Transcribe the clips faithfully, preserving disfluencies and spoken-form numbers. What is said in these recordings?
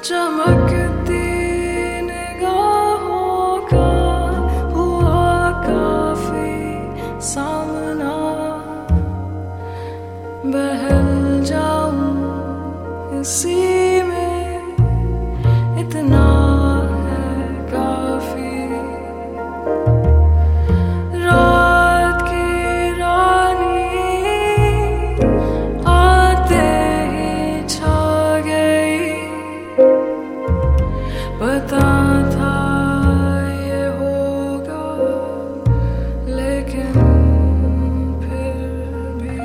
चमकती निगाहों का हुआ काफी सामना बहल जाऊं इसी में इतना है काफी रात की रानी आते ही छा गई पता था ये होगा लेकिन फिर भी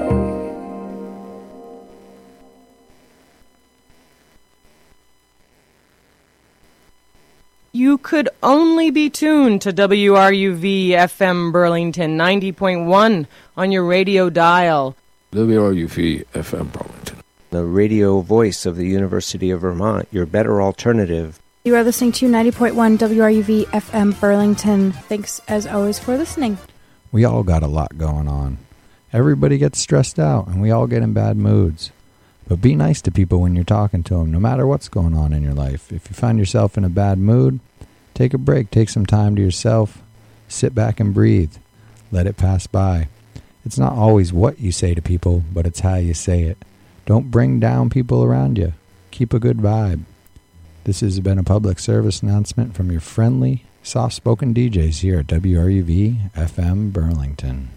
You could only be tuned to W R U V F M Burlington ninety point one on your radio dial. W R U V F M Burlington. The radio voice of the University of Vermont, your better alternative. You are listening to ninety point one W R U V F M Burlington. Thanks, as always, for listening. We all got a lot going on. Everybody gets stressed out, and we all get in bad moods. But be nice to people when you're talking to them, no matter what's going on in your life. If you find yourself in a bad mood, take a break. Take some time to yourself. Sit back and breathe. Let it pass by. It's not always what you say to people, but it's how you say it. Don't bring down people around you. Keep a good vibe. This has been a public service announcement from your friendly, soft-spoken D Js here at W R U V F M Burlington.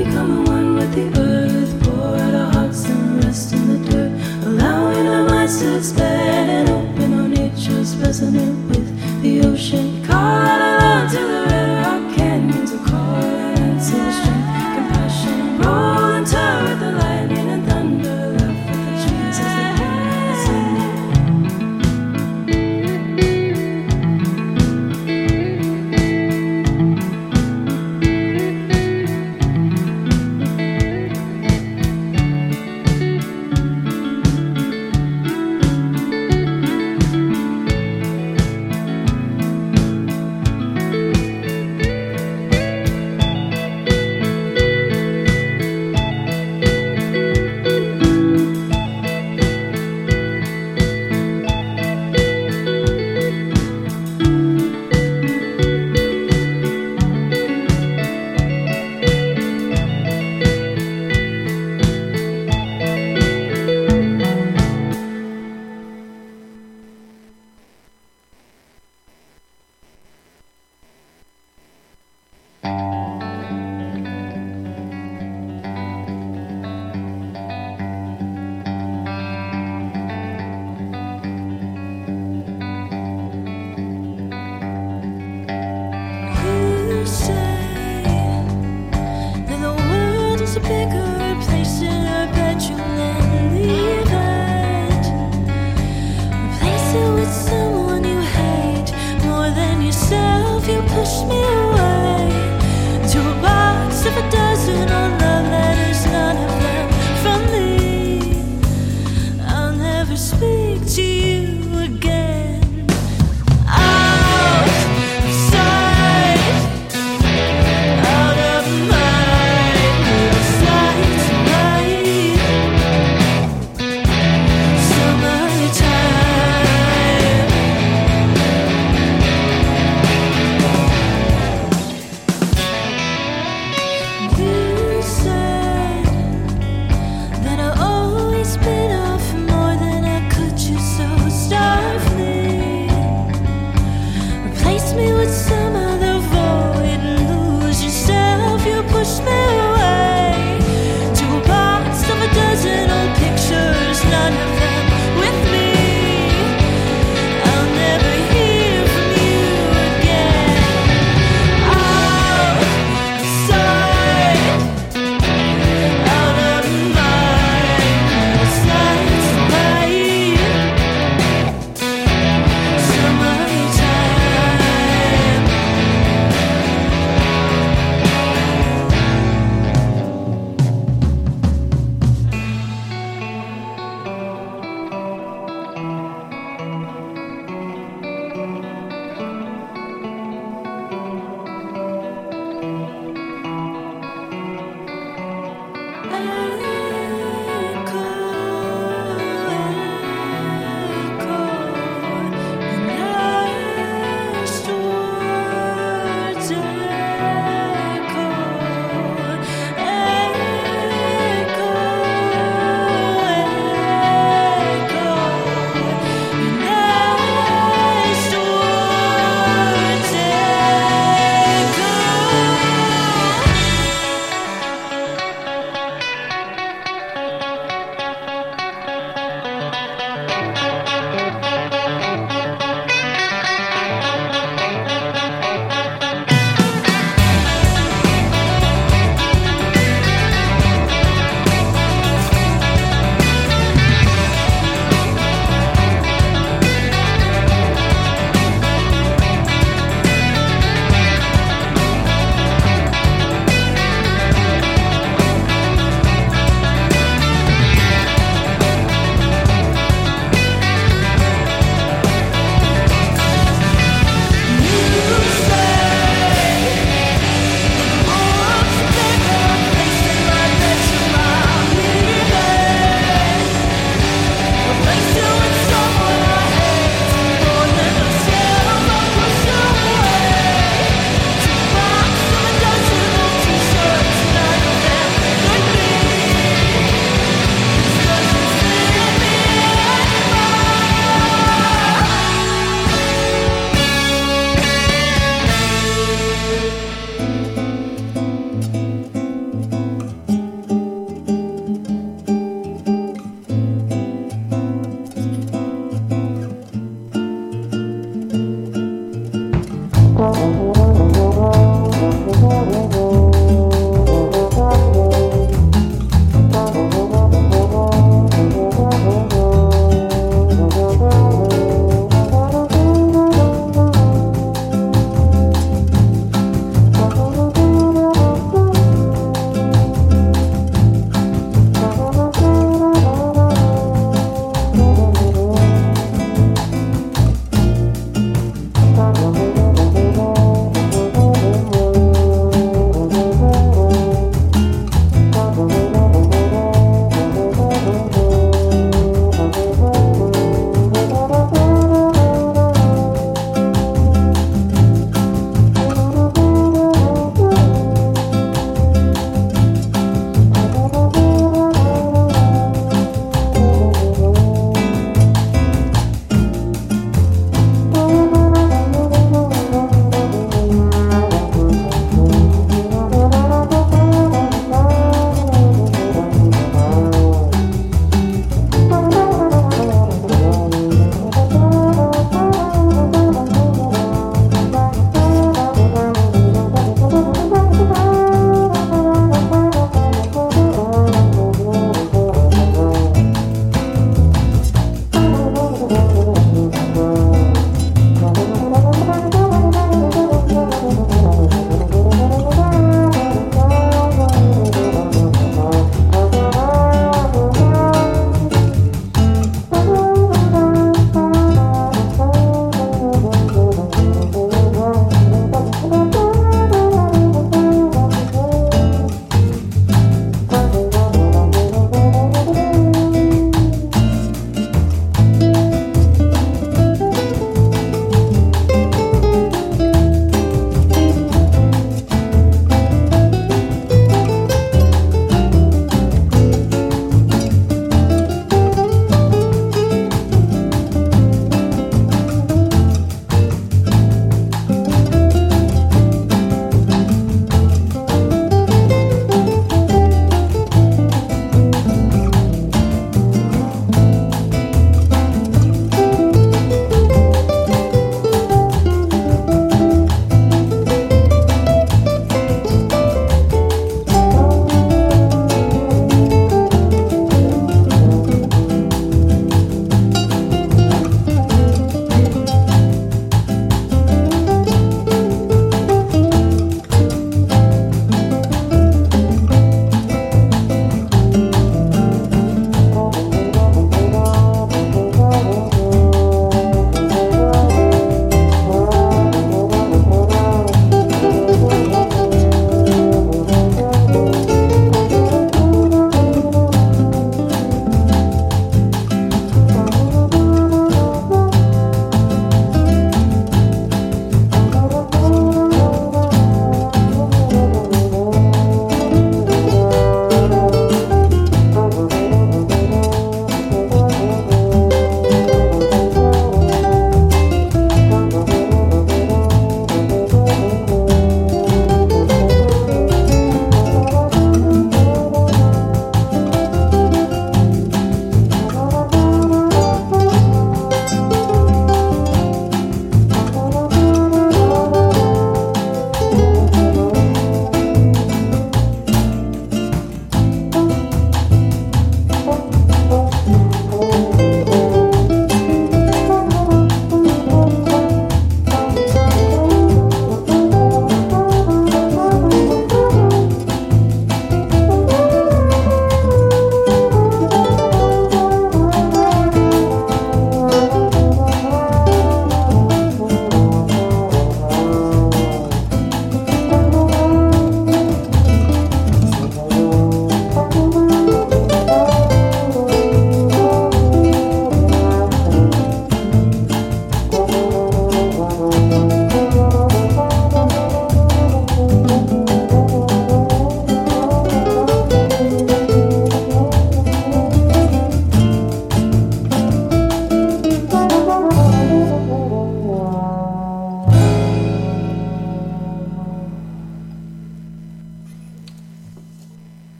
become one with the earth. Pour out our hearts and rest in the dirt, allowing our minds to expand and open on nature's resonant with the ocean. Call out aloud to the red rock canyons, or call out into the strength, compassion. Roll and turn with the lightning and thunder, laugh with the trees as they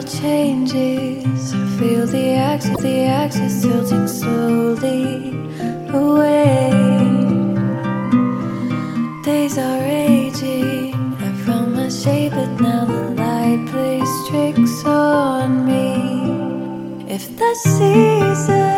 world changes. Feel the axis, the axis tilting slowly away. Days are raging. I found my shape, but now the light plays tricks on me. If the season